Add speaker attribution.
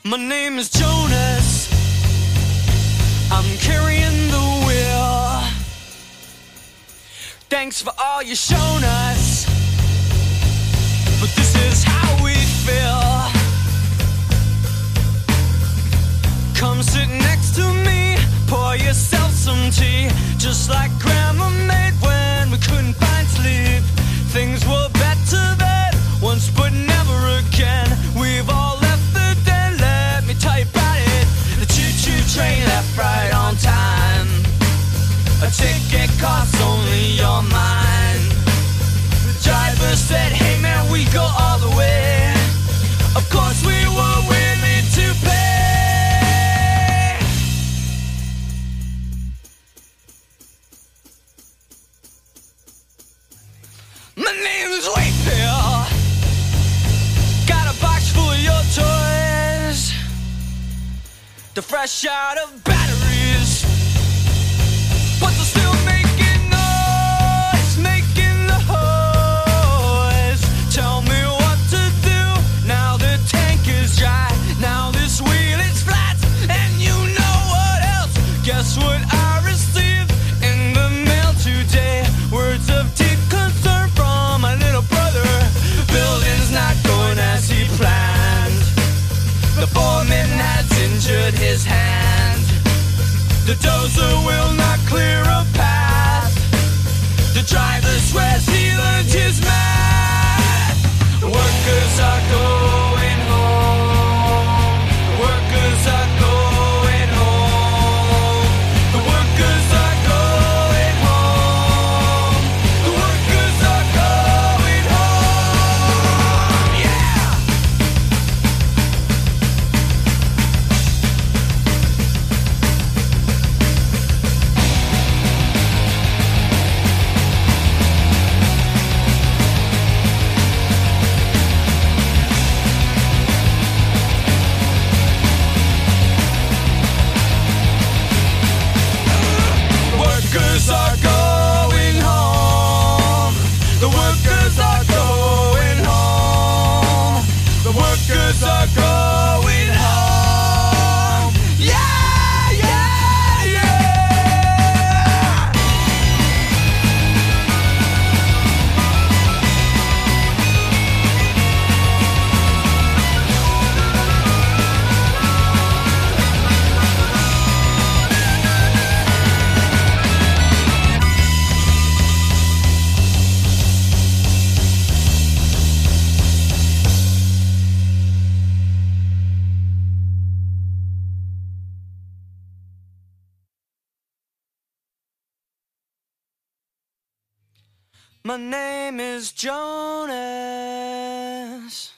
Speaker 1: My name is Jonas. I'm carrying the wheel. Thanks for all you've shown us, but this is how we feel. Come sit next to me, pour yourself some tea, just like Grandma made when we couldn't find sleep. Things were better then, once but never again. We've all left the den, let me tell you about it. The choo-choo train left right on time. A ticket costs only your mind. The driver said, hey man, we go all the way. Of course we were willing to pay. My name is Wakefield. Got a box full of your toys. They're fresh out of batteries, but they're still making noise, making noise. Tell me what to do, now the tank is dry. Now this wheel is flat, and you know what else? Guess what I received in the mail today? Words of deep concern from my little brother. Building's not going as he planned. The foreman has injured his hand. The dozer will not clear a path. The driver swears he learned his math. The workers are going home. The workers are going home. The workers are going home. The workers are going home. Yeah! Workers are going home. The workers are going home. The workers are going home. Yeah, yeah, yeah. My name is Jonas.